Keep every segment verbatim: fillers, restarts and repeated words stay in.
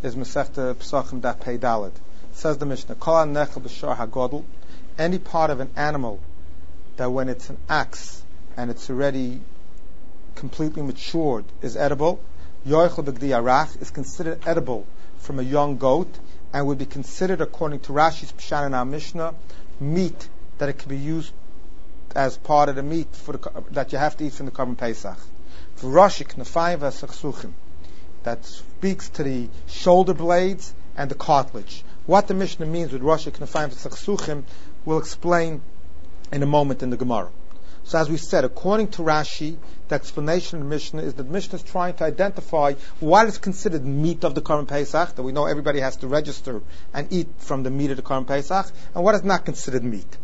is Masechta Pesachim Daf Pei Daled. Says the Mishnah, Kol HaNechel B'Shar HaGodel, any part of an animal that when it's an axe and it's already completely matured is edible, Yoichel B'Gdi Arach is considered edible from a young goat and would be considered, according to Rashi's Pshan in our Mishnah, meat that it can be used as part of the meat for the, that you have to eat from the Korban Pesach. V'Rashi Knafayim V'Sachsuchim, that speaks to the shoulder blades and the cartilage. What the Mishnah means with Rashi Knafayim V'Sachsuchim we'll explain in a moment in the Gemara. So as we said, according to Rashi, the explanation of the Mishnah is that the Mishnah is trying to identify what is considered meat of the Korban Pesach, that we know everybody has to register and eat from the meat of the Korban Pesach, and what is not considered meat.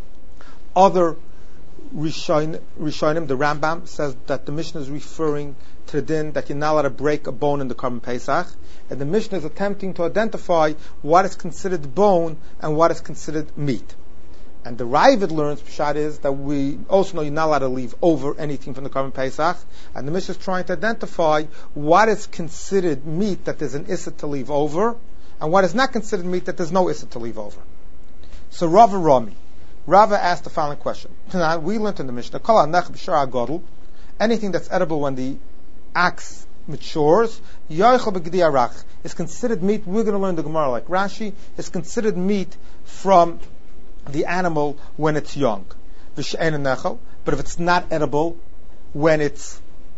Other Rishonim, the Rambam, says that the Mishnah is referring to the din that you're not allowed to break a bone in the Korban Pesach, and the Mishnah is attempting to identify what is considered bone and what is considered meat. And the Ravid learns, Pshat is, that we also know you're not allowed to leave over anything from the Korban Pesach, and the Mishnah is trying to identify what is considered meat that there's an issa to leave over, and what is not considered meat that there's no issa to leave over. So Rava Rami, Rava asked the following question. Now, we learned in the Mishnah, Kol HaNechel B'Shar HaGodel, anything that's edible when the axe matures, Yoichel B'Gdi Arach, is considered meat. We're going to learn the Gemara like Rashi, is considered meat from the animal when it's young. But if it's not edible when it's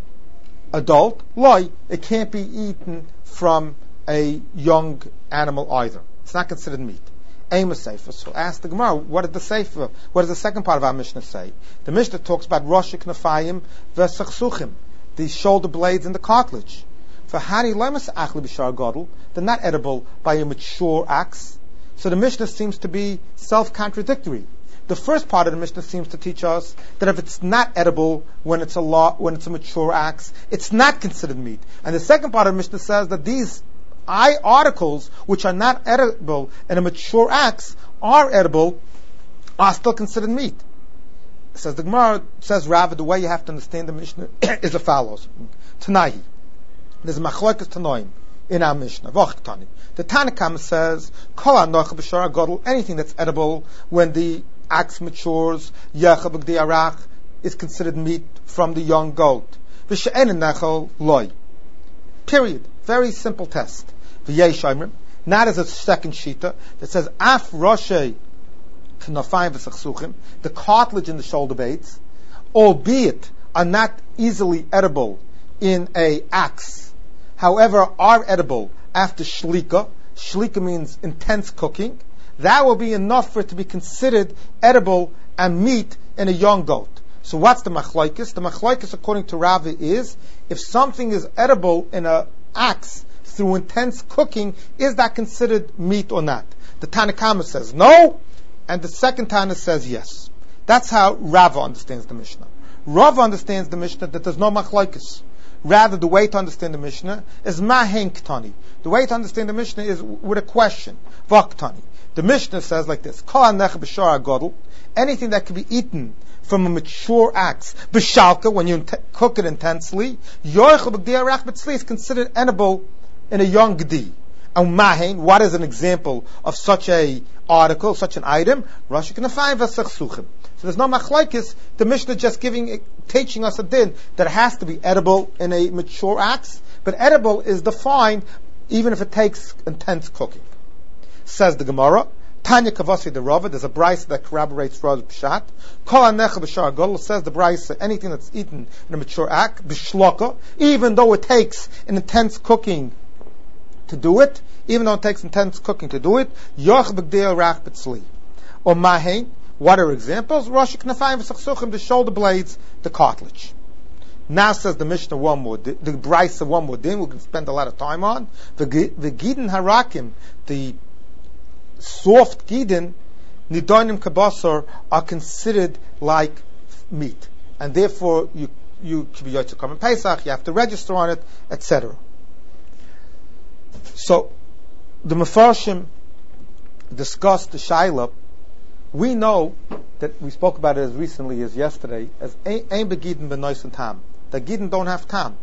adult, loy, it can't be eaten from a young animal either. It's not considered meat. So ask the Gemara, what did the Sefer, what does the second part of our Mishnah say? The Mishnah talks about Rosh Knafayim V'Sachsuchim, the shoulder blades and the cartilage. For Hani Lemas Achli B'Shar Godel, they're not edible by a mature axe. So the Mishnah seems to be self-contradictory. The first part of the Mishnah seems to teach us that if it's not edible when it's a law, when it's a mature axe, it's not considered meat. And the second part of the Mishnah says that these I articles which are not edible in a mature axe are edible, are still considered meat. It says the Gemara, says Rava, the way you have to understand the Mishnah is as follows. Tanahi. There's a machlokes tanoim in our Mishnah. V'achtani. The Tanakam says, Kol HaNechel B'Shar HaGodel, anything that's edible when the axe matures, Yoichel B'Gdi Arach, is considered meat from the young goat. V'she'en nechel loy. Period. Very simple test. V'yesh not as a second shita that says af roshe knafayim v'sachsuchim, the cartilage in the shoulder blades, albeit are not easily edible in a axe, however are edible after shlika. Shlika means intense cooking. That will be enough for it to be considered edible and meat in a young goat. So what's the machlokes? The machlokes, according to Rava, is if something is edible in a axe through intense cooking, is that considered meat or not? The Tanakama says no, and the second Tana says yes. That's how Rava understands the Mishnah. Rava understands the Mishnah that there's no machlokes. Rather, the way to understand the Mishnah is mahen ktani. The way to understand the Mishnah is with a question. Vaktani. The Mishnah says like this: Kol HaNechel B'Shar HaGodel, anything that can be eaten from a mature axe, b'shalka, when you int- cook it intensely, Yoichel B'Gdi Arach B'Tzli is considered edible in a young gdi. And mahen, what is an example of such a article, such an item? Rosh Knafayim V'Sachsuchim. So there's no machlokes. The Mishnah just giving, teaching us a din that it has to be edible in a mature axe, but edible is defined even if it takes intense cooking. Says the Gemara, Tanya Kavasi the Rava, there's a brayse that corroborates Rava's pshat. Kol HaNechel B'Shar HaGodel, says the brayse, anything that's eaten in a mature axe, b'shloka, even though it takes an intense cooking to do it, even though it takes intense cooking to do it, Yoch B'Gdi Arach B'Tzli. Or Mahen, what are examples? Rosh Knafayim V'Sachsuchim, the shoulder blades, the cartilage. Now says the Mishnah one more, the, the brayse of one more din, we can spend a lot of time on. The Gidin Harakim, the soft gidin, nidonim kabasar, are considered like meat, and therefore you you should be yotze Korban Pesach. You have to register on it, et cetera. So the Mefarshim discussed the Shaila. We know that we spoke about it as recently as yesterday as ein begidin b'noisen tam. The gidin don't have tam.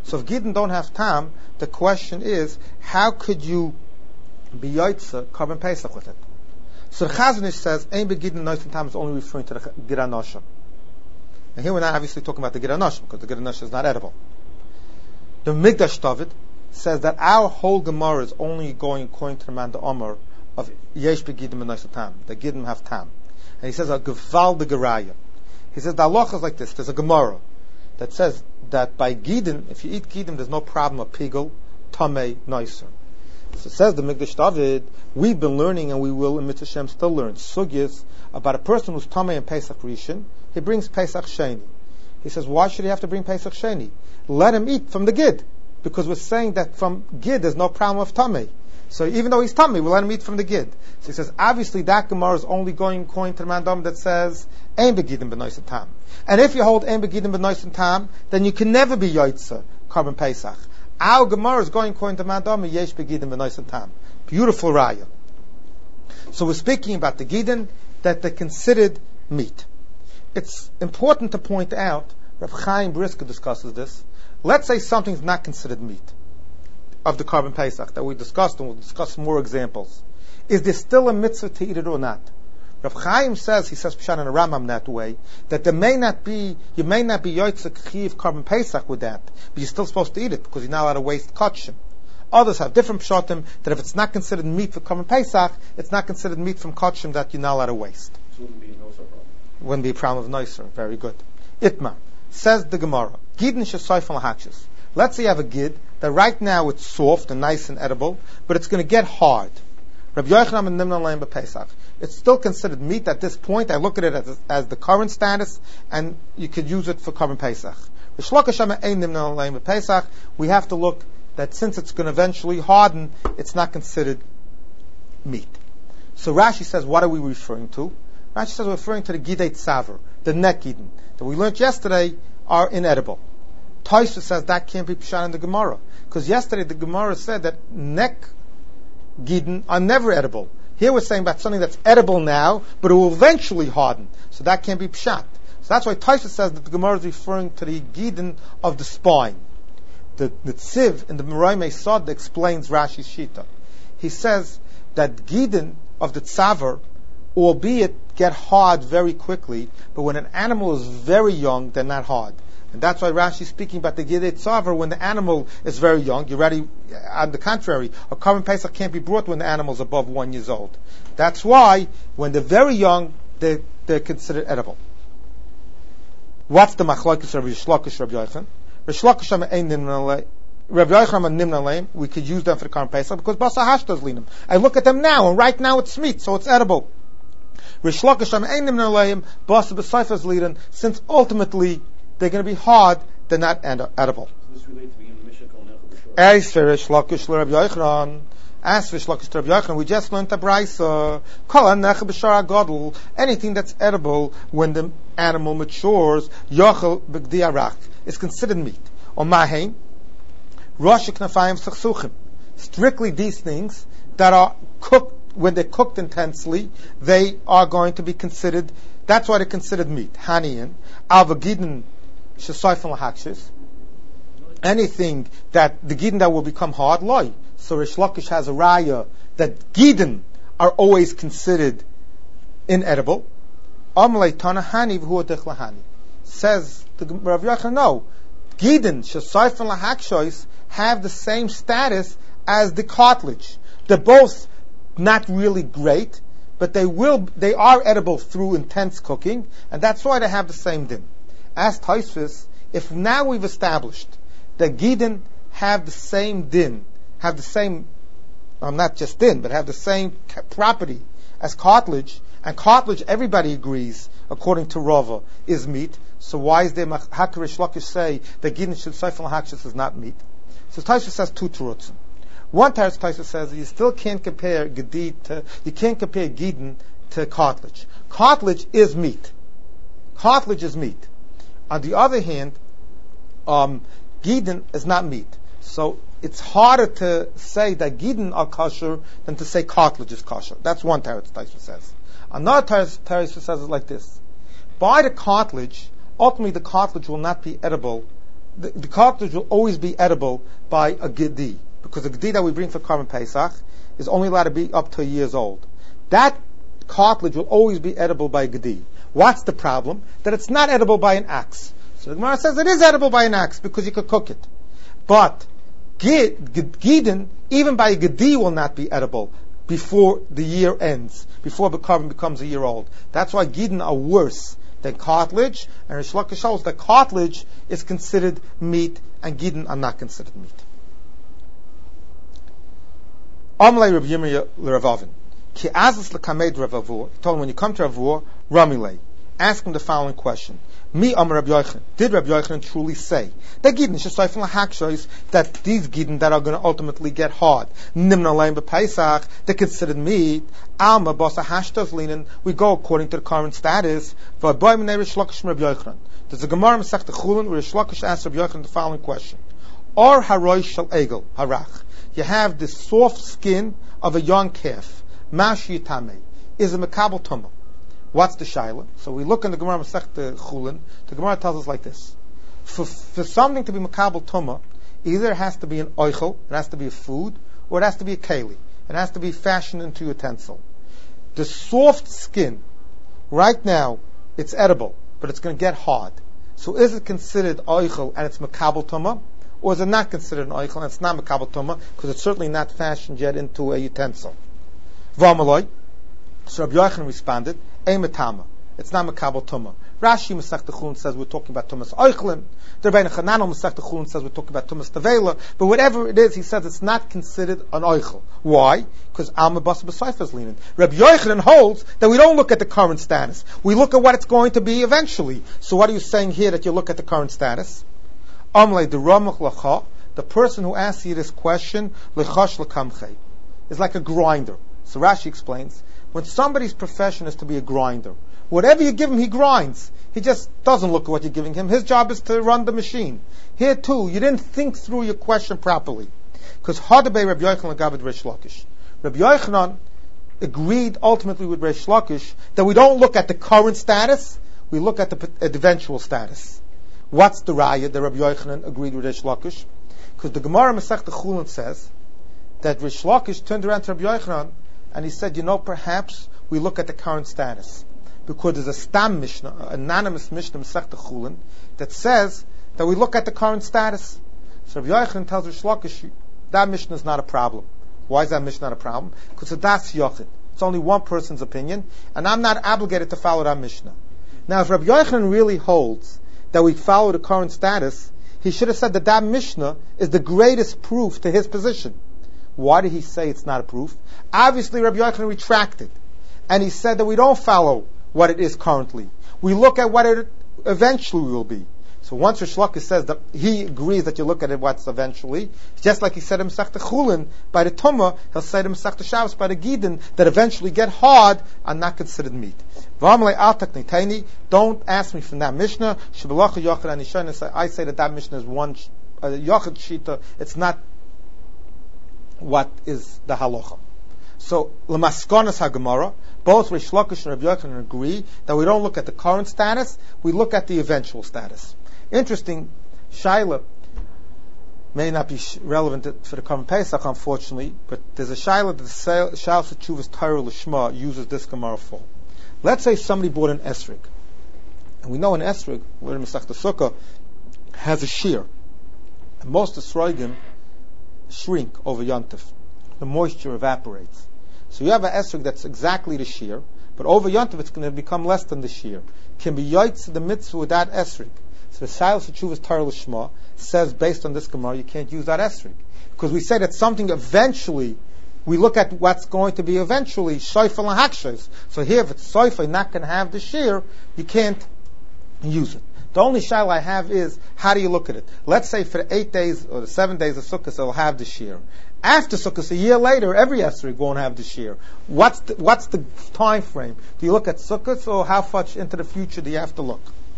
So if Gidin don't have tam, the question is, how could you be Yaitza Korban Pesach with it? So the Chazon Ish says, Ein Begidin Noisim Tam is only referring to the Gid HaNoshim. And here we're not obviously talking about the Gid HaNoshim, because the Gid HaNoshim is not edible. The Migdash David says that our whole Gemara is only going according to the man the Omer of Yesh Begidim and Noisim Tam. The Gidim have Tam. And he says a Geval de Geraya. He says the halacha is like this. There's a Gemara that says that by Gidim, if you eat Gidim, there's no problem of Pigel, Tamei, Noiser. So it says the Migdash David, we've been learning and we will in Mitzvah Shem still learn Sugyas about a person who's Tamei and Pesach Rishon. He brings Pesach Sheni. He says, why should he have to bring Pesach Sheni? Let him eat from the Gid. Because we're saying that from Gid there's no problem of Tamei. So even though he's Tamei, we'll let him eat from the Gid. So he says, obviously that Gemara is only going according to the Mandam that says, Ein Begidim b'noisen tam. And if you hold Ein Begidim b'noisen tam, then you can never be Yoitza, Korban Pesach. Our Gemara is going according to Mandam, Yesh Begidim b'noisen tam. Beautiful raya. So we're speaking about the Gidin, that they're considered meat. It's important to point out, Rav Chaim Brisker discusses this. Let's say something's not considered meat of the Korban Pesach that we discussed, and we'll discuss more examples. Is there still a mitzvah to eat it or not? Rav Chaim says, he says Pshan and Rambam that way, that there may not be, you may not be Yotzei Chiv Korban Pesach with that, but you're still supposed to eat it because you're not allowed to waste kachim. Others have different pshatim that if it's not considered meat for Korban Pesach, it's not considered meat from kachim that you're not allowed to waste. So it wouldn't be a noser problem. Wouldn't be a problem of noiser. Very good. Itma says the Gemara, Gidin shesayfon lahakshis. Let's say you have a gid that right now it's soft and nice and edible, but it's going to get hard. Rabbi Yochanan and Nimna Leim b'Pesach. It's still considered meat at this point. I look at it as, as the current status, and you could use it for Korban Pesach. We have to look that since it's going to eventually harden, it's not considered meat. So Rashi says, what are we referring to? Rashi says we're referring to the Gidei Tzaver, the neck Gidin, that we learned yesterday are inedible. Tosfos says that can't be Pshan in the Gemara, because yesterday the Gemara said that neck Gidin are never edible. Here we're saying about something that's edible now, but it will eventually harden. So that can't be Pshat. So that's why Tosfos says that the Gemara is referring to the Gidin of the spine. The, the Tziv in the Meray Meisod explains Rashi's Shita. He says that Gidin of the Tzaver, albeit get hard very quickly, but when an animal is very young, they're not hard. And that's why Rashi is speaking about the Gidei Tzaver when the animal is very young. You're ready. On the contrary, a Korban Pesach can't be brought when the animal is above one years old. That's why when they're very young, they're, they're considered edible. What's the machlokes of Rish Lakish Rabbi Yochanan? Rish Lakish ain't nimna Rabbi Yochanan and Nimna Leim. We could use them for the Korban Pesach because Basa Hashtas Linam. I look at them now, and right now it's meat, so it's edible. Rish Lakish ain't Nimna Leim. Basa B'Seifas Lidan. Since ultimately they're going to be hard, they're not edible. Does this relate to being the Mishnah Kol Nechel B'Shor? As for Rish Lakish Rabbi Yochanan, as for Rish Lakish Rabbi Yochanan, we just learned the Brisa. Kol Nechel B'Shor Agadol. Anything that's edible when the animal matures, Yochel B'Gdi Arach, is considered meat. Or Mahein, Rosh Knafayim Sechsuchim. Strictly these things that are cooked, when they're cooked intensely, they are going to be considered, that's why they're considered meat. Haniyin, Alva Gidin Shesayfon Lahakshis. Anything that, the Gidin that will become hard, loy. So Rish Lakish has a raya that Gidin are always considered inedible. Amalei Tana Hani V'hu Adich Lahani. Says the Rav Yochanan, no. Gidin Shesayfon Lahakshis have the same status as the cartilage. They're both not really great, but they will, they are edible through intense cooking, and that's why they have the same din. As Tosfos, if now we've established that Gidin have the same din, have the same, um, not just din, but have the same property as cartilage, and cartilage, everybody agrees, according to Rava, is meat, so why is there, how can Rish Lakish say that Gidin Shesayfon Lahakshis is not meat? So Tosfos says two terutzim. One Teretz Tosfos says that you still can't compare Gedid to, you can't compare Gidin to cartilage. Cartilage is meat. Cartilage is meat. On the other hand, um, Gidin is not meat. So it's harder to say that Gidin are kosher than to say cartilage is kosher. That's one Teretz Tosfos says. Another Teretz Tosfos says it like this. By the cartilage, ultimately the cartilage will not be edible the, the cartilage will always be edible by a gedi, because the gedi that we bring for Karban Pesach is only allowed to be up to a years old. That cartilage will always be edible by a gedi. What's the problem? That it's not edible by an axe. So the Gemara says it is edible by an axe because you could cook it. But gidin, even by a gedi, will not be edible before the year ends, before the carbon becomes a year old. That's why gidin are worse than cartilage, and Rish Lakish shows that cartilage is considered meat and gidin are not considered meat. Amalei Rav Yirmiyah l'Ravavin. Ki azas l'kamed Rav Avur. He told him, when you come to Rav Avur, Ramilei, ask him the following question. Mi Amar Rabbi Yochanan. Did Rabbi Yochanan truly say that gidin shesayfin lahakshos, that these gidin that are going to ultimately get hard, nimna leim b'Pesach, they're considered meat. Alma basa hashtos linen. We go according to the current status. V'aboy minei Rish Lakish Rabbi Yochanan. There's a Gemara Masechta Chulin where Rish Lakish asks Rabbi Yochanan the following question: Or haroy shel egel harach. You have the soft skin of a young calf. Mash yitame is a mekabel tumah. What's the shaila? So we look in the Gemara Masechta Chulin. The Gemara tells us like this: for, for something to be makabel tumah, either it has to be an oichel, it has to be a food, or it has to be a keli. It has to be fashioned into a utensil. The soft skin, right now, it's edible, but it's going to get hard. So is it considered oichel and it's makabel tumah, or is it not considered an oichel and it's not makabel tumah because it's certainly not fashioned yet into a utensil? V'amaloi. So Rabbi Yochanan responded, Eimetama. It's not makabel tumah. Rashi Masechta Chulin says we're talking about tumas oichlin. The Rebbeinu Chananel Masechta Chulin says we're talking about tumas tavela. But whatever it is, he says it's not considered an oichel. Why? Because Alma Basa B'Seifa is leaning. Rabbi Yochanan holds that we don't look at the current status. We look at what it's going to be eventually. So what are you saying here that you look at the current status? Amlei the Ramach Lacha, the person who asks you this question, Lechash Lekamchei, is like a grinder. So Rashi explains, when somebody's profession is to be a grinder, whatever you give him, he grinds. He just doesn't look at what you're giving him. His job is to run the machine. Here too, you didn't think through your question properly. Because Hadabei Rabbi Yochanan Gavad Rish Lakish. Rabbi Yochanan agreed ultimately with Rish Lakish that we don't look at the current status, we look at the, at the eventual status. What's the raya that Rabbi Yochanan agreed with Rish Lakish? Because the Gemara Masechta Chulin says that Rish Lakish turned around to Rabbi Yochanan and he said, you know, perhaps we look at the current status. Because there's a Stam Mishnah, an anonymous Mishnah, Masechta Chulin, that says that we look at the current status. So Rabbi Yochanan tells Rish Lakish, that Mishnah is not a problem. Why is that Mishnah not a problem? Because it's Das Yochid. It's only one person's opinion, and I'm not obligated to follow that Mishnah. Now, if Rabbi Yochanan really holds that we follow the current status, he should have said that that Mishnah is the greatest proof to his position. Why did he say it's not a proof? Obviously, Rabbi Yochanan retracted, and he said that we don't follow what it is currently. We look at what it eventually will be. So once Rish Lakish says that he agrees that you look at it what's eventually, just like he said in Masechta Chulin by the Tumah, he'll say in Masechta Shabbos by the Gidin that eventually get hard are not considered meat. Don't ask me from that Mishnah. I say that that Mishnah is one uh, Yochid Shita. It's not what is the halacha. So Lamaskonas HaGemara, both Rish Lakish and Rabbi Yochanan agree that we don't look at the current status, we look at the eventual status. Interesting, Shaila may not be relevant for the Karban Pesach, unfortunately, but there's a Shaila that the Shalos HaTshuvas Torah Lishma uses this Gemara for. Let's say somebody bought an esrig, and we know an esrig, where the Masechta Sukkah has a shear, and most esrogim shrink over Yontif. The moisture evaporates. So you have an esrog that's exactly the shear, but over Yontif it's going to become less than the shear. Can be yoitz the mitzvah with that esrog. So the Shalos HaTshuvas Torah Lishma says, based on this Gemara, you can't use that esrog. Because we say that something eventually, we look at what's going to be eventually, shayfa lahakshas. So here, if it's shayfa, not going to have the shear, you can't use it. The only shaila I have is, how do you look at it? Let's say for the eight days or the seven days of Sukkot, it'll have the shear. After Sukkot, a year later, every esrog won't have the shear. What's the, what's the time frame? Do you look at Sukkot, or how much into the future do you have to look?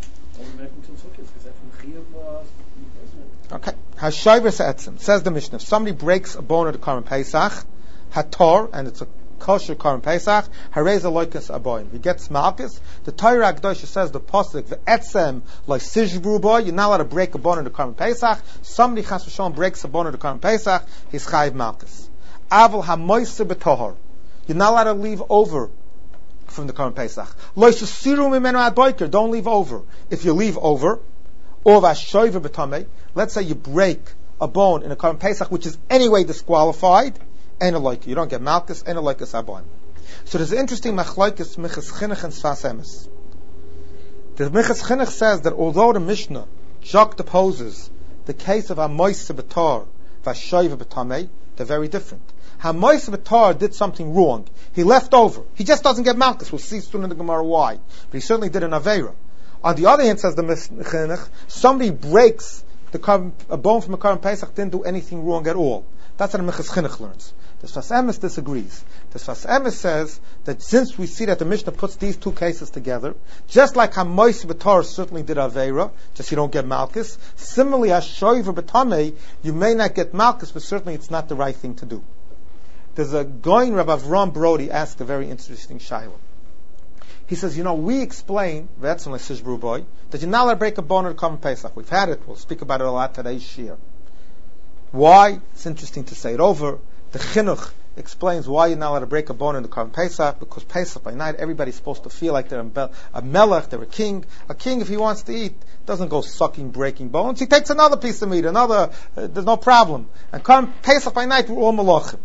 Okay. Hashayvus etzim, says the Mishnah. If somebody breaks a bone of the Karban Pesach, hator, and it's a kosher Korban Pesach, harei ze loikas aboim. He gets malchus. The Torah Akdosha says the pasuk ve'etzem like sishbru boy. You're not allowed to break a bone in the Korban Pesach. Somebody chas v'shalom breaks a bone in the Korban Pesach, he's chayiv malchus. Aval hamoyse b'tohor. You're not allowed to leave over from the Korban Pesach. Lo yisiru mimenu ad boiker. Don't leave over. If you leave over, or vashoiver b'tamei, let's say you break a bone in a Korban Pesach, which is anyway disqualified, and a loika. You don't get malchus, and a loikas aboim. So there's an interesting machlokes Minchas Chinuch and Sfas Emes. The Minchas Chinuch says that although the Mishnah juxtaposes the case of Hamoyse b'tor vashoiver b'tamei, they're very different. Hamoyse b'tor did something wrong. He left over. He just doesn't get malchus. We'll see soon in the Gemara why. But he certainly did an aveira. On the other hand, says the Chinuch, somebody breaks the korban, a bone from a Korban Pesach, didn't do anything wrong at all. That's what the Minchas Chinuch learns. The Sfas Emes disagrees. The Sfas Emes says that since we see that the Mishnah puts these two cases together, just like Hamoyse b'tor certainly did aveira, just you don't get malchus. Similarly, Hashoiver b'tamei, you may not get malchus, but certainly it's not the right thing to do. There's a Goin Rav Avram Brody asked a very interesting shaila. He says, you know, we explain that you're not allowed to break a bone in the Korban Pesach. We've had it. We'll speak about it a lot today's shir. Why? It's interesting to say it over. The Chinuch explains why you're not allowed to break a bone in the Korban Pesach, because Pesach by night everybody's supposed to feel like they're a, a melech, they're a king. A king, if he wants to eat, doesn't go sucking, breaking bones. He takes another piece of meat, another. Uh, there's no problem. And Korban Pesach by night we're all malachim.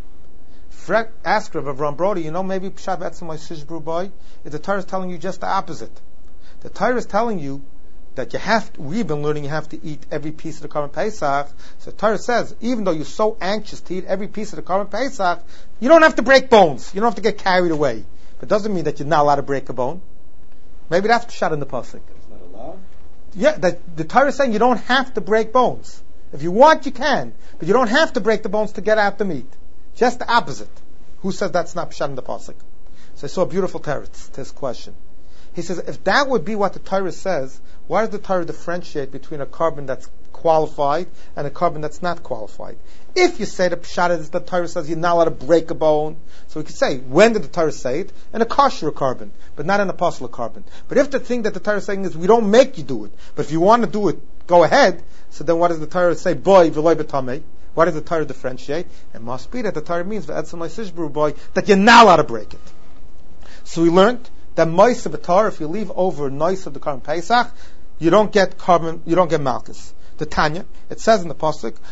Ask Rav Avram Brody, you know, maybe Pshat Betzim like Shishbru Boy, the Torah is telling you just the opposite. The Torah is telling you that you have to, we've been learning you have to eat every piece of the Korban Pesach. So the Torah says, even though you're so anxious to eat every piece of the Korban Pesach, you don't have to break bones. You don't have to get carried away. But it doesn't mean that you're not allowed to break a bone. Maybe that's Pshat in the Pasuk. It's not allowed? Yeah, the, the Torah is saying you don't have to break bones. If you want, you can. But you don't have to break the bones to get out the meat. Just the opposite. Who says that's not Pshat in the Pasuk? So I saw a beautiful teretz to his question. He says, if that would be what the Torah says, why does the Torah differentiate between a korban that's qualified and a korban that's not qualified? If you say the Pshat is the Torah says you're not allowed to break a bone, so we could say, when did the Torah say it? In a kosher korban, but not an apostle korban. But if the thing that the Torah is saying is we don't make you do it, but if you want to do it, go ahead, so then what does the Torah say? Boy, v'loy b'tamei. Why does the Torah differentiate? It must be that the Torah means boy, that you're not allowed to break it. So we learned that Moise b'Torah, if you leave over noise of the Korban Pesach, you don't get carbon, you don't get malchus. The Tanya, it says in the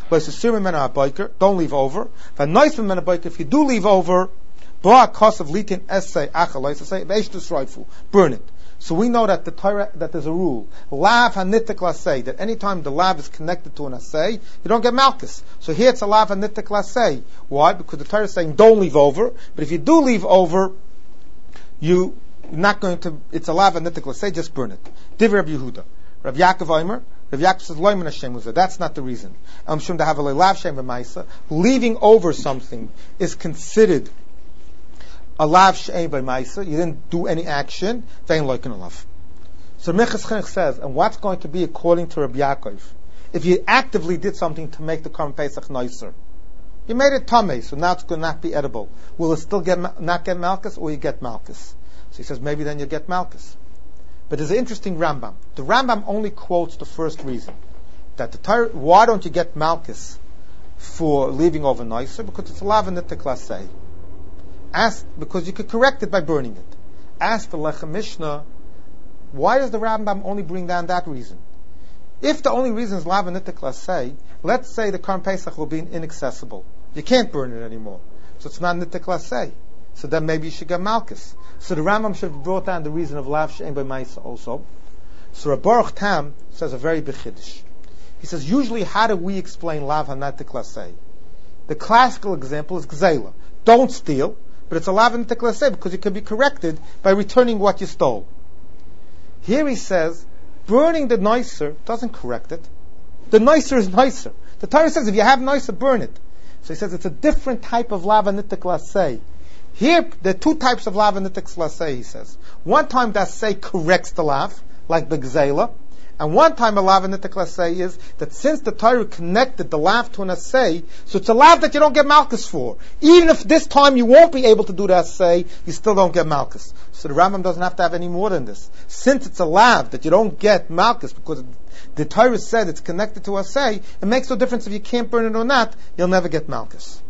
pasuk, don't leave over. If you do leave over, burn it. So we know that the Torah, that there's a rule. Lav hanitik lasei, that anytime the lav is connected to an asay, you don't get malchus. So here it's a lav hanitik lasei. Why? Because the Torah is saying don't leave over, but if you do leave over, you not going to, it's a lav hanitik lasei, just burn it. Div Rabbi Yehuda. Rav Yaakov Omer, Rav Yaakov says, Loiman Hashem was there. That's not the reason. El Mishum Dahav Eloi Lav Shem V'Maisa. Leaving over something is considered a lav she'ein by Maisa. You didn't do any action. Vein loikin alav. So Minchas Chinuch says, and what's going to be according to Rabbi Yaakov? If you actively did something to make the Korban Pesach nicer, you made it tamei, so now it's going to not be edible. Will it still get not get malchus, or you get malchus? So he says maybe then you get malchus. But there's an interesting Rambam. The Rambam only quotes the first reason that the Torah. Why don't you get malchus for leaving over nicer? Because it's a lav hanitik lasei. Ask, because you could correct it by burning it. Ask the Lechem Mishnah, why does the Rambam only bring down that reason? If the only reason is lav hanitik lasei, let's say the Korban Pesach will be inaccessible. You can't burn it anymore. So it's not nitik lasei. So then maybe you should get malchus. So the Rambam should have brought down the reason of lav she'ein by Maisa also. So Reb Baruch Tam says a very big chiddush. He says, usually how do we explain lav hanitik lasei? The classical example is gzeila. Don't steal. But it's a lav hanitik lasei because it can be corrected by returning what you stole. Here he says, burning the nicer doesn't correct it. The nicer is nicer. The Torah says if you have nicer, burn it. So he says it's a different type of lav hanitik lasei. Here, there are two types of lav hanitik lasei, he says. One time the asay corrects the lav, like the gzeila, And one time a lav and nitik l'asay is that since the Torah connected the lav to an asay, so it's a lav that you don't get malchus for. Even if this time you won't be able to do the asay, you still don't get malchus. So the Rambam doesn't have to have any more than this. Since it's a lav that you don't get malchus because the Torah said it's connected to asay, it makes no difference if you can't burn it or not, you'll never get malchus.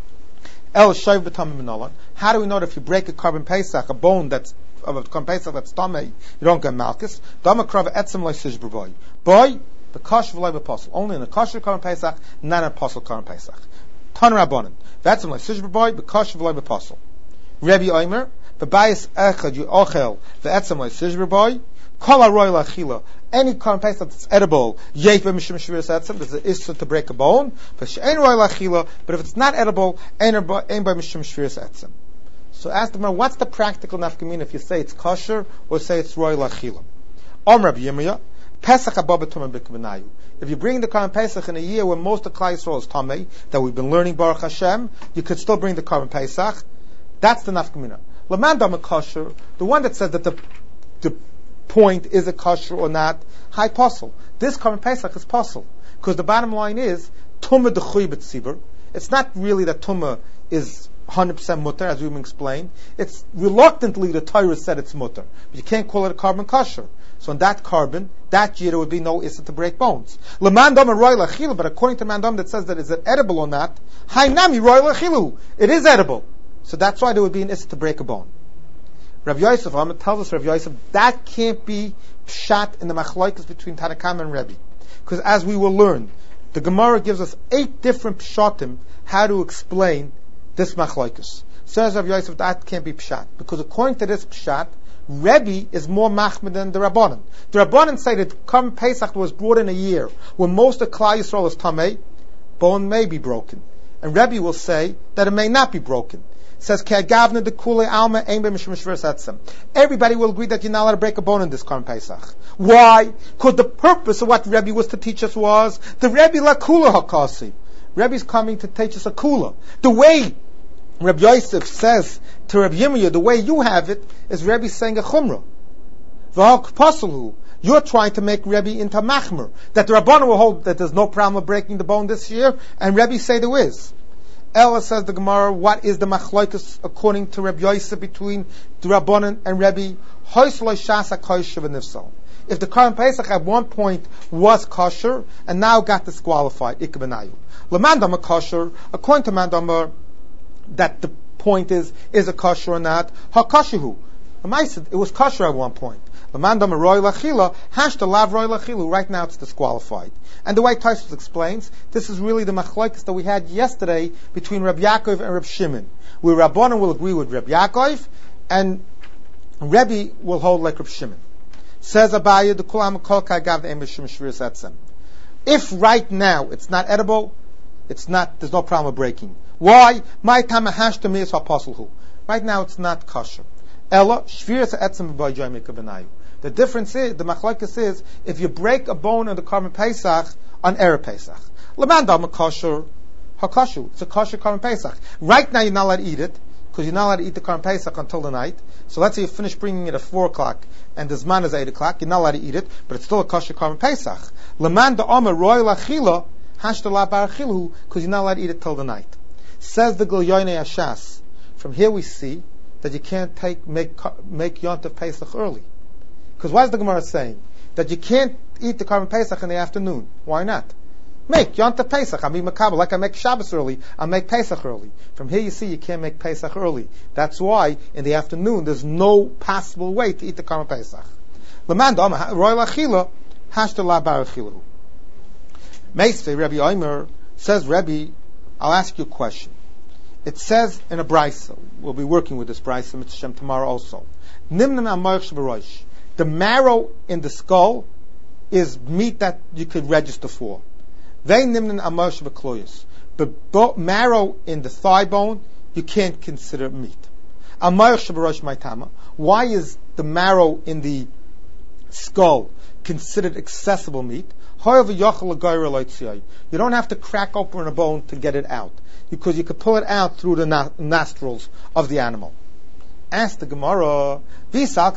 El shayv b'tamim minolan. How do we know that if you break a carbon pesach, a bone that's of a carbon pesach that's tamei, you don't get malchus? Dama krav etzem loy sishber boy. Boy, the kosher v'loy b'posel. Only in the kosher carbon pesach, not in a posel carbon pesach. Tan rabbanon. Etzem loy sishber boy, the kosher v'loy b'posel. Rebbe Omer, v'bayis echad yu ochel v'etzem loy sishber boy. Kol haroy lachila. Any carbon pesach that's edible, yeif b'mishum shviras etzem, there's an issue to break a bone. But she'ein roy lachila, but if it's not edible, ein b'mishum shviras etzem. So ask the man, what's the practical nafkamina if you say it's kosher or say it's roy lachila? Om Rabbi Yirmiyah, Pesach haba b'tumah b'kibanayu. If you bring the carbon pesach in a year when most of Klal Yisrael is tamei, that we've been learning Baruch Hashem, you could still bring the carbon pesach. That's the nafkamina. Laman dama kosher, the one that says that the the point is it kosher or not, high posel. This carbon pesach is posel because the bottom line is tumah dechui b'tzibur. It's not really that tumah is one hundred percent mutter, as we explained. It's reluctantly the Torah said it's mutter, but you can't call it a carbon kosher. So in that carbon, that year there would be no issa to break bones. L'mandam roy lachila, but according to mandam that says that is it edible or not, hainami roy lachilu, it is edible. So that's why there would be an issa to break a bone. Rav Yosef Ahmed tells us, Rav Yosef, that can't be pshat in the machlokes between Tanakam and Rebbe. Because as we will learn, the Gemara gives us eight different pshatim how to explain this machlokes. Says Rav Yosef, that can't be pshat. Because according to this pshat, Rebbe is more machmir than the Rabbanan. The Rabbanan say that Korban Pesach was brought in a year when most of Klal Yisrael is tamei, bone may be broken. And Rebbe will say that it may not be broken. Says Everybody will agree that you're not allowed to break a bone in this Korban Pesach. Why? Because the purpose of what Rebbe was to teach us was the Rebbe la kula hakasi. Rebbe's coming to teach us a kula. The way Rabbi Yosef says to Rabbi Yirmiyah, the way you have it is Rebbe saying a chumrah. V'hakpasalu. You're trying to make Rebbe into machmer. That the Rabbanan will hold that there's no problem of breaking the bone this year, and Rebbe say there is. Ella says the Gemara, what is the machlokes according to Rabbi Yosef between the Rabbanan and Rebbe? If the Korban Pesach at one point was kosher and now got disqualified, ikbenayu. Lemandama kosher, according to Mandama, that the point is, is it kosher or not? Hakoshehu. It was kosher at one point. Lemandama roy lachila, hashta lav roy lachilu. Right now it's disqualified. And the way Tosfos explains, this is really the machlokes that we had yesterday between Rabbi Yaakov and Rabbi Shimon, where Rabbanan will agree with Rabbi Yaakov, and Rebbe will hold like Rabbi Shimon. Says Abaye, the kulam kol kagav emishim shviras etzem. If right now it's not edible, it's not. There's no problem of breaking. Why? My tamahashta mi is apostlhu. Right now it's not kosher. Ella shviras etzem b'ayjayim ikabenayu. The difference is, the machlokes is, if you break a bone on the Korban Pesach, on Erev Pesach. L'mandam kosher, hakoshu. It's a kosher Korban Pesach. Right now you're not allowed to eat it, because you're not allowed to eat the Korban Pesach until the night. So let's say you finish bringing it at four o'clock, and the Zman is eight o'clock, you're not allowed to eat it, but it's still a kosher Korban Pesach. L'manda omer roy lachila, hashta la barachilu, because you're not allowed to eat it till the night. Says the Gilyoynei Ashas, from here we see that you can't take, make, make Yontav Pesach early. Because why is the Gemara saying that you can't eat the Korban Pesach in the afternoon? Why not? Make Yontav Pesach. I mean Makabel, like I make Shabbos early, I make Pesach early. From here you see you can't make Pesach early. That's why in the afternoon there's no possible way to eat the Korban Pesach. L'manda roy lachila hashta la barachilu. Meisvei Rebbe Omer says, Rebbe, I'll ask you a question. It says in a brayso, we'll be working with this brayso Mitzvah tomorrow also. Nimnan amoich sheborosh. The marrow in the skull is meat that you could register for. The marrow in the thigh bone, you can't consider meat. Why is the marrow in the skull considered accessible meat? You don't have to crack open a bone to get it out, because you could pull it out through the nostrils of the animal. Ask the Gemara, if you're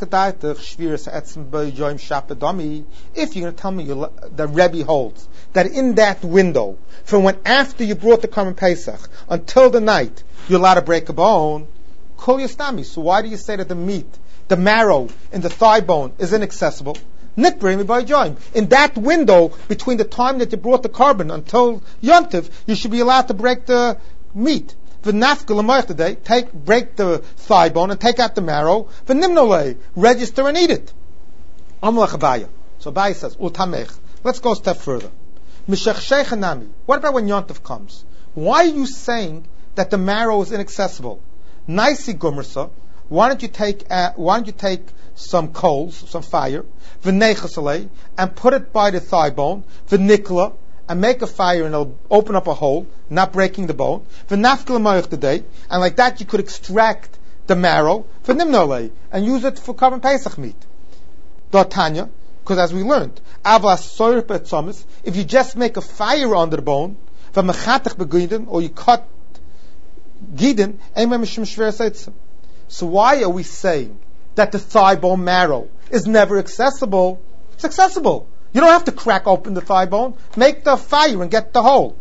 going to tell me you, the Rebbe holds that in that window, from when after you brought the Karban Pesach until the night, you're allowed to break a bone, kol yastami. So why do you say that the meat, the marrow in the thigh bone is inaccessible? In that window between the time that you brought the carbon until Yontif, you should be allowed to break the meat. Take, break the thigh bone and take out the marrow. Register and eat it. So Abaye says, Ultamech. Let's go a step further. What about when Yontif comes? Why are you saying that the marrow is inaccessible? Naisi Gumrsa. Why don't you take uh, why don't you take some coals, some fire, and put it by the thigh bone, v'nikla, and make a fire and it'll open up a hole, not breaking the bone, and like that you could extract the marrow, and use it for Karban Pesach meat. D'Tanya, because as we learned, if you just make a fire under the bone, or you cut gidin, so why are we saying that the thigh bone marrow is never accessible? It's accessible. You don't have to crack open the thigh bone. Make the fire and get the hole.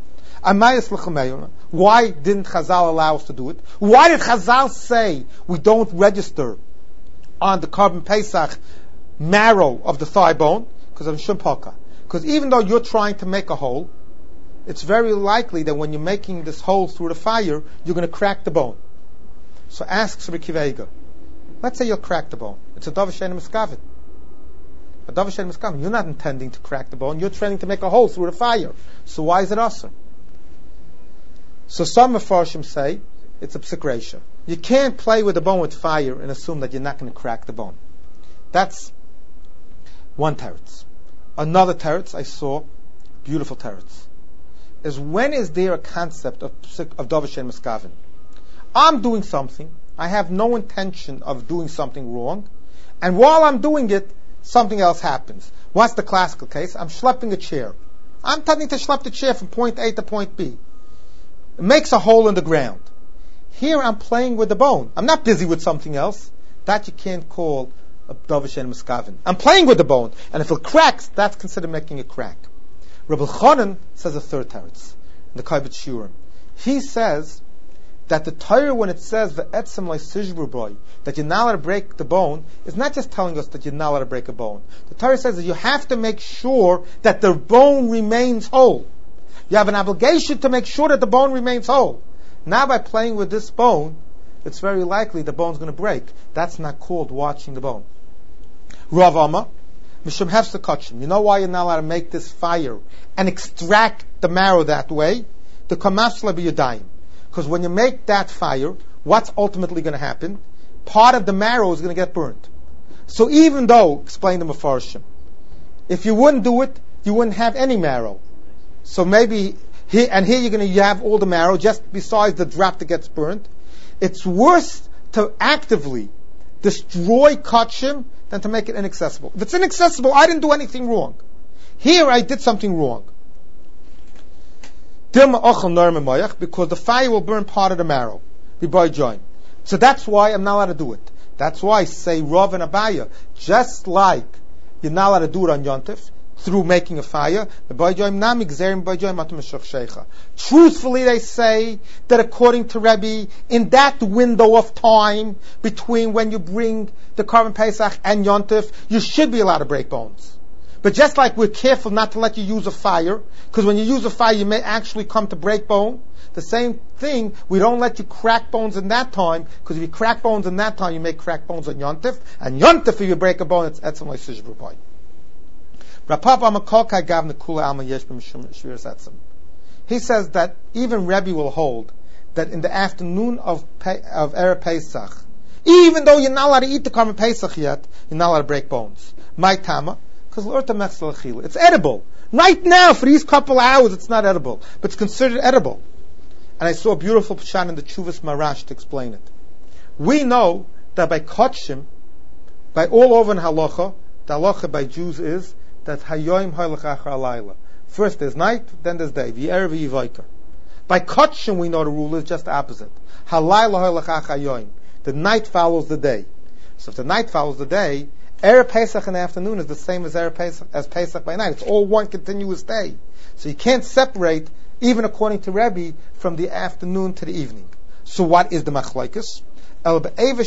Why didn't Chazal allow us to do it? Why did Chazal say we don't register on the Karban Pesach marrow of the thigh bone? Because of Shumpaka. Because even though you're trying to make a hole, it's very likely that when you're making this hole through the fire, you're going to crack the bone. So ask Rabbi Akiva Eiger. Let's say you'll crack the bone. It's a Dov Shein Miskaven. A Dov Shein Miskaven. You're not intending to crack the bone. You're trying to make a hole through the fire. So why is it asur? So some Mefarshim say it's a psik reisha. You can't play with the bone with fire and assume that you're not going to crack the bone. That's one teretz. Another teretz I saw, beautiful teretz, is when is there a concept of of Dov Shein Miskaven? I'm doing something. I have no intention of doing something wrong. And while I'm doing it, something else happens. What's the classical case? I'm schlepping a chair. I'm intending to schlepp the chair from point A to point B. It makes a hole in the ground. Here I'm playing with the bone. I'm not busy with something else. That you can't call a Dov Shein Miskaven. I'm playing with the bone. And if it cracks, that's considered making a crack. Rabbi Chanan says a third teretz in the Kaivet Shurim. He says that the Torah, when it says ve'etzem le'sishbur boy, that you're not allowed to break the bone, is not just telling us that you're not allowed to break a bone. The Torah says that you have to make sure that the bone remains whole. You have an obligation to make sure that the bone remains whole. Now, by playing with this bone, it's very likely the bone's going to break. That's not called watching the bone. Rav Amma, Mishum Hefsa Kachim. You know why you're not allowed to make this fire and extract the marrow that way? The Kamafsla b'yadayim. Because when you make that fire, what's ultimately going to happen? Part of the marrow is going to get burnt. So even though, explain the Mefarshim, if you wouldn't do it, you wouldn't have any marrow. So maybe, here, and here you're going to you have all the marrow, just besides the drop that gets burnt. It's worse to actively destroy kachim than to make it inaccessible. If it's inaccessible, I didn't do anything wrong. Here I did something wrong. Because the fire will burn part of the marrow. So that's why I'm not allowed to do it. That's why I say Rav and Abaye, just like you're not allowed to do it on Yontif, through making a fire, truthfully they say that according to Rebbe, in that window of time between when you bring the Karban Pesach and Yontif, you should be allowed to break bones. But just like we're careful not to let you use a fire, because when you use a fire you may actually come to break bone, the same thing, we don't let you crack bones in that time, because if you crack bones in that time, you may crack bones on Yontif, and Yontif, if you break a bone, it's etzem le'sishbur boy. He says that even Rebbe will hold that in the afternoon of of Erev Pesach, even though you're not allowed to eat the Karban Pesach yet, you're not allowed to break bones. My tama, because it's edible. Right now, for these couple of hours, it's not edible, but it's considered edible. And I saw a beautiful pshat in the Chuvas Marash to explain it. We know that by Kotshim, by all over in Halacha, the Halacha by Jews is that Hayoim Haylach Achar Alayla. First there's night, then there's day. V'erev v'yivaykar. By Kotshim we know the rule is just the opposite. Halayla Haylach Achar Hayoim. The night follows the day. So if the night follows the day, Erev Pesach in the afternoon is the same as Erev Pesach, as Pesach by night. It's all one continuous day. So you can't separate, even according to Rebbe, from the afternoon to the evening. So what is the machlokes? The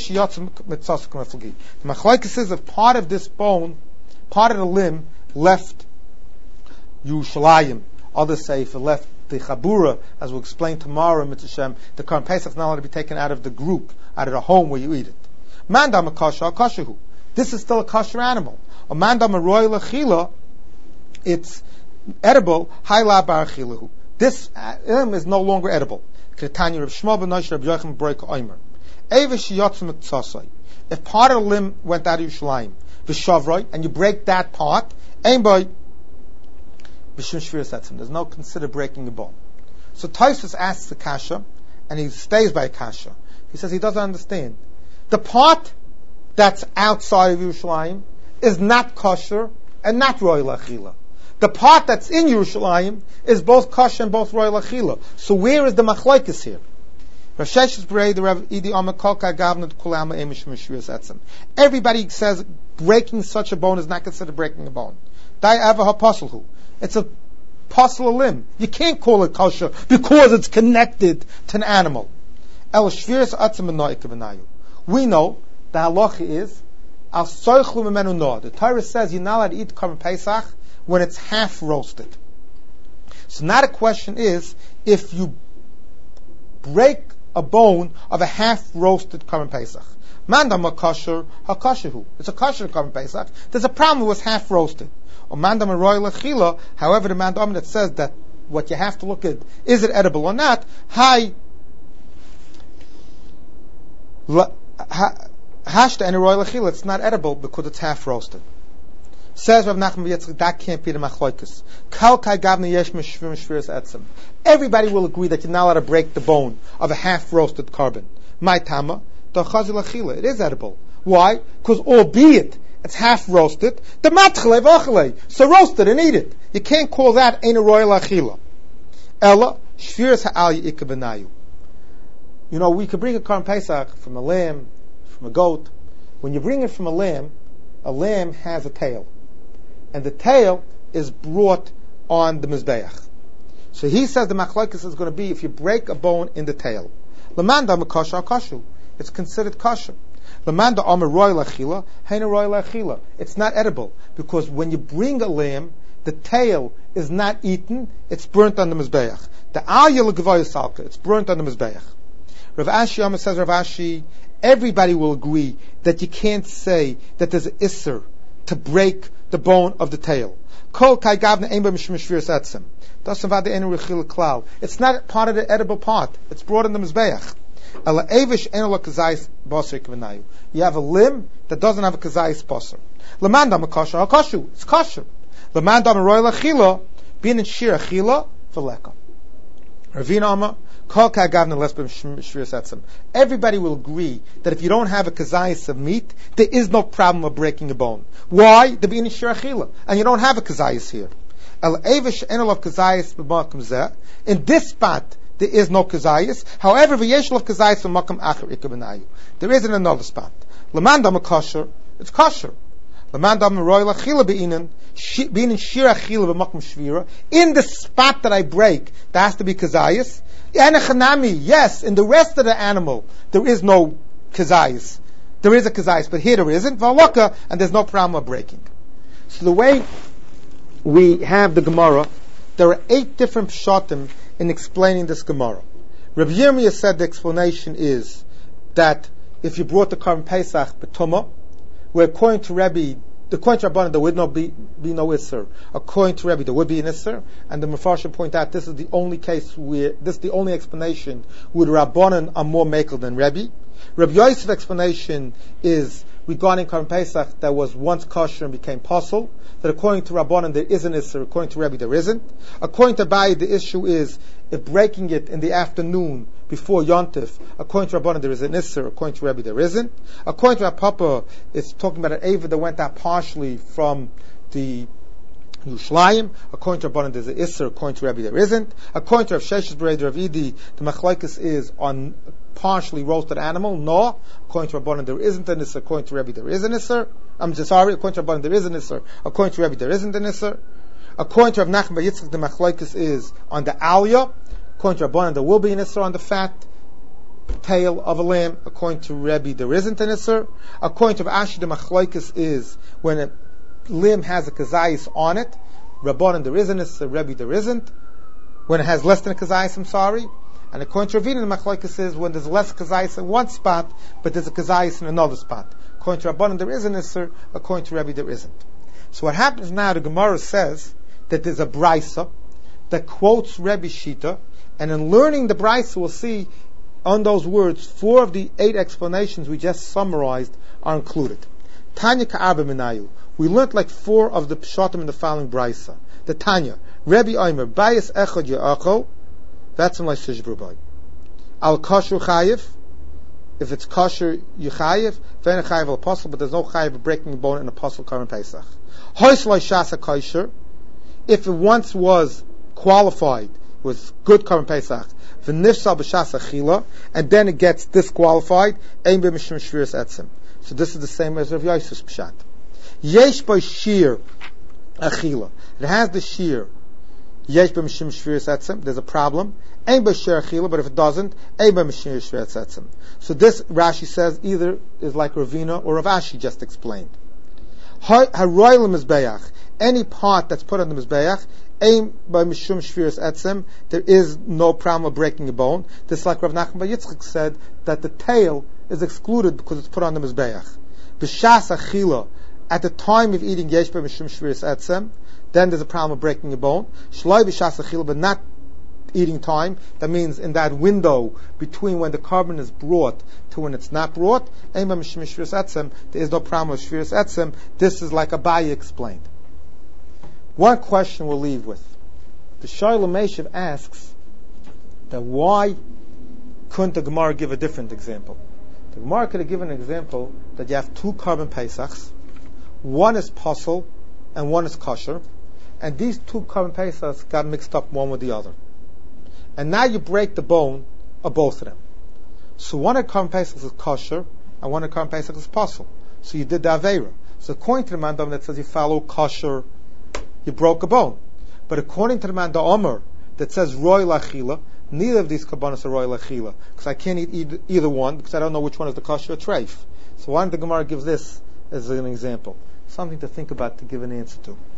machlokes is if part of this bone, part of the limb, left Yerushalayim. Others say if it left the Chabura, as we'll explain tomorrow, Mitzvah Shem, the Korban Pesach is not allowed to be taken out of the group, out of the home where you eat it. Mandam akasha akashahu. This is still a kosher animal. A mandam aroy lechila, it's edible. Hayla bar chilahu. This limb is no longer edible. Ketanya Rav Shmuel ben Nosh Rav Yochanan Broik Omer. Evish yotzim tzasai. If part of the limb went out of Yerushalayim, v'shavroi, and you break that part, ein boy b'shim shvir setzim. There's no consider breaking the bone. So Tosfos asks the kasha, and he stays by kasha. He says he doesn't understand. The part that's outside of Yerushalayim is not kosher and not royal achila. The part that's in Yerushalayim is both kosher and both royal achila. So where is the machlokes here? Everybody says breaking such a bone is not considered breaking a bone. It's a pasul limb. You can't call it kosher because it's connected to an animal. We know the halacha is al soichlu memenu no. The Torah says you're not allowed to eat Korban Pesach when it's half roasted. So now the question is, if you break a bone of a half roasted Korban Pesach, mandam kosher hakoshehu. It's a kosher Korban Pesach. There's a problem with half roasted. Or mandam royal achila. However, the mandam that says that what you have to look at, is it edible or not? Hi. Hashta and a royal achila, it's not edible because it's half roasted. Says Rav Nachman Yitzchak, that can't be the machlokes. Kal kai gavne yesh mishvim shviras etzem. Everybody will agree that you're not allowed to break the bone of a half roasted carbon. My tama, the chazil achila, it is edible. Why? Because albeit it's half roasted, the matchale v'achale, so roast it and eat it. You can't call that ain't a royal achila. Ella shviras ha'al yi'ika b'nayu. You know, we could bring a Korban Pesach from a lamb, from a goat. When you bring it from a lamb, a lamb has a tail. And the tail is brought on the Mizbeach. So he says the machlokes is going to be if you break a bone in the tail. Lamanda makosha kashu. It's considered kosher. Lamanda amar royal achila, haina royal achila. It's not edible because when you bring a lamb, the tail is not eaten, it's burnt on the Mizbeach. The ayil gavoy salka, it's burnt on the Mizbeach. Rav Ashi Yama says, Rav Ashi, everybody will agree that you can't say that there's an isser to break the bone of the tail. It's not part of the edible part. It's brought in the mizbeach. You have a limb that doesn't have a kazayis basar. It's kosher. Being in shir achila v'leka. Ravina Amar. Everybody will agree that if you don't have a kazayis of meat, there is no problem of breaking a bone. Why? The being shirachila, and you don't have a kazayis here. In this spot, there is no kazayis. However, there is in another spot. It's kosher. In the spot that I break, there has to be kazayis. Yes, in the rest of the animal, there is no kazayis. There is a kazayis, but here there isn't. V'aloka, and there's no problem of breaking. So the way we have the Gemara, there are eight different pshatim in explaining this Gemara. Rabbi Yirmiyah said the explanation is that if you brought the Korban Pesach b'tumah, where according to Rabbi, according to Rabbanan, there would not be, be no Isser. According to Rabbi, there would be an Isser. And the Mefarshim point out this is the only case where, this is the only explanation where Rabbanan are more makel than Rabbi. Rabbi Yosef's explanation is regarding Korban Pesach that was once kosher and became pasul, that according to Rabbanan there is an Isser, according to Rabbi there isn't. According to Abai, the issue is if breaking it in the afternoon before Yontif, according to Rabbanan there is an Isser, according to Rabbi there isn't. According to Rav Papa, it's talking about an Ava that went out partially from the Yerushalayim. According to Rabbanan there's an Isser, according to Rabbi there isn't. According to Rav Sheshes Bered Rav Idi, the machlokes is on partially roasted animal? No. According to Rabbanan, there isn't an Isser. According to Rebbe, there is an Isser. I'm just sorry. According to Rabbanan, there is an Isser. According to Rebbe, there isn't an Isser. According to Rav Nachman bar Yitzchak, the machlokes is on the aliyah. According to Rabbanan, there will be an Isser on the fat tail of a lamb. According to Rebbe, there isn't an Isser. According to Rav Ashi, the machlokes is when a limb has a kazayis on it. Rabbanan, there is an Isser. Rebbe, there isn't. When it has less than a kazayis, I'm sorry. And according to Ravina, the machlokes is when there's less kazayis in one spot, but there's a kazayis in another spot. According to Rabbanan, there is an Isser. According to Rebbe, there isn't. So what happens now, the Gemara says that there's a brisa that quotes Rebbe Shita, and in learning the brisa, we'll see on those words, four of the eight explanations we just summarized are included. Tanya ka'arba minayu. We learned like four of the pshatim in the following brisa. The Tanya, Rebbe Omer, Bayis echad ya'achol, that's in like Shishbrubai. Al kosher chayiv, if it's kosher, you chayiv, then a chayiv al apostle, but there's no chayiv of breaking a bone in apostle Karim Pesach. Hois loy shasa kosher, if it once was qualified, was good Karim Pesach, v'nifsal b'shasa chila, and then it gets disqualified, ein b'mishum shviras etzim. So this is the same as Rav Yosef's pshat. Yesh by shir achila. It has the shir. Yesh b'mishum shviras etzim. There's a problem. Ein by shir achila, but if it doesn't, ein b'mishum shviras etzim. So this Rashi says either is like Ravina or Rav Ashi just explained. Haroil mizbeach. Any part that's put on the mizbeach, aim by mishum shviras etzem, there is no problem of breaking a bone. Just like Rav Nachman bar Yitzchak said that the tail is excluded because it's put on the mizbeach. B'shas achila, at the time of eating yesh by mishum shviras etzem, then there's a problem of breaking a bone. Shloi b'shas achila, but not eating time. That means in that window between when the carbon is brought to when it's not brought, aim by mishum shviras etzem, there is no problem with shviras etzem. This is like Abaye explained. One question we'll leave with. The Shaila Meshav asks that why couldn't the Gemara give a different example? The Gemara could have given an example that you have two carbon Pesachs, one is puzzle and one is kosher, and these two carbon Pesachs got mixed up one with the other. And now you break the bone of both of them. So one of the carbon Pesachs is kosher and one of the carbon Pesachs is puzzle. So you did the Aveira. So according to the Mandam that says you follow kosher, you broke a bone. But according to the man, the Omer, that says Roy Lachila, neither of these kabbanas are Roy Lachila, because I can't eat either, either one, because I don't know which one is the kosher or treif. So why don't the Gemara give this as an example? Something to think about to give an answer to.